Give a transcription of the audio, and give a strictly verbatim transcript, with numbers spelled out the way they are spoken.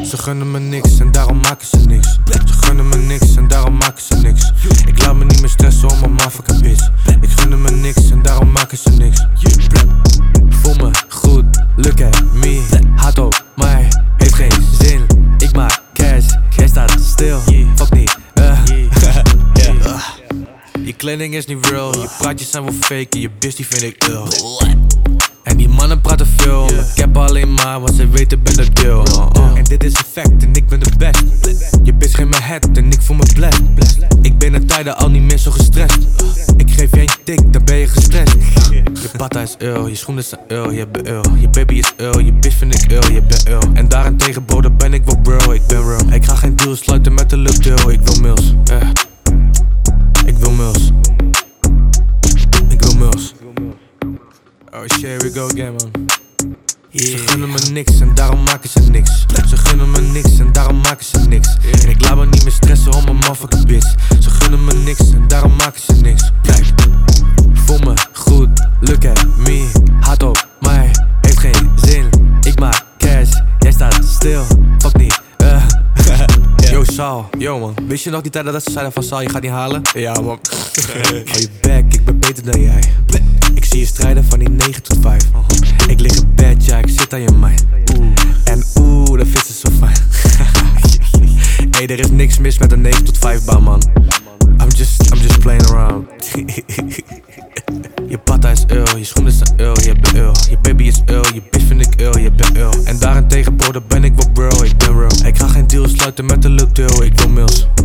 Ze gunnen me niks en daarom maken ze niks. Ze gunnen me niks en daarom maken ze niks. Ik laat me niet meer stressen om een motherfucking bitch. Ik gun me niks en daarom maken ze niks. Voel me goed, look at me. Haat op mij, heeft geen zin. Ik maak cash, jij staat stil. Fuck niet, uh. uh. Je kleding is niet real, je praatjes zijn wel fake en je bitch die vind ik ill. En die mannen praten veel, yeah. Ik heb alleen maar, want ze weten ben de deal. uh, uh. En dit is een fact en ik ben de best. Je bitch geeft me het en ik voel me blessed. Ik ben in tijden al niet meer zo gestrest. Ik geef je een tik, dan ben je gestrest. Je patta is ill, je schoenen zijn ill, je bent ill. Je baby is ill, je bitch vind ik ill, je bent ill. En daarentegen bro, dan ben ik wel bro, ik ben real. Ik ga geen deal sluiten met de luchtdeel, ik wil mills. eh. Ik wil mills. Ik wil mills. Oh shit, here we go again, man. Yeah. Ze gunnen me niks en daarom maken ze niks. Ze gunnen me niks en daarom maken ze niks. En ik laat me niet meer stressen om een motherfucking bitch. Ze gunnen me niks en daarom maken ze niks. Kijk, voel me goed, look at me. Haat op mij, heeft geen zin. Ik maak cash, jij staat stil. Fuck niet, uh. Yo Saul, yo man, wist je nog die tijden dat ze zeiden van Saul, je gaat niet halen? Ja man. Hou je back, ik ben beter dan jij. Ik zie je strijden van die negen tot vijf. Ik lig in bed, ja, ik zit aan je mind. En oeh, dat vindt ze zo fijn. Hey, er is niks mis met een negen tot vijf baan, man. I'm just, I'm just playing around. Je patta is ill, je schoenen zijn ill, je bent ill. Je baby is ill, je bitch vind ik ill, je bent ill. En daarentegen bro, dan ben ik wel bro, ik ben real. Ik ga geen deal sluiten met de luchtdeel, ik wil mills.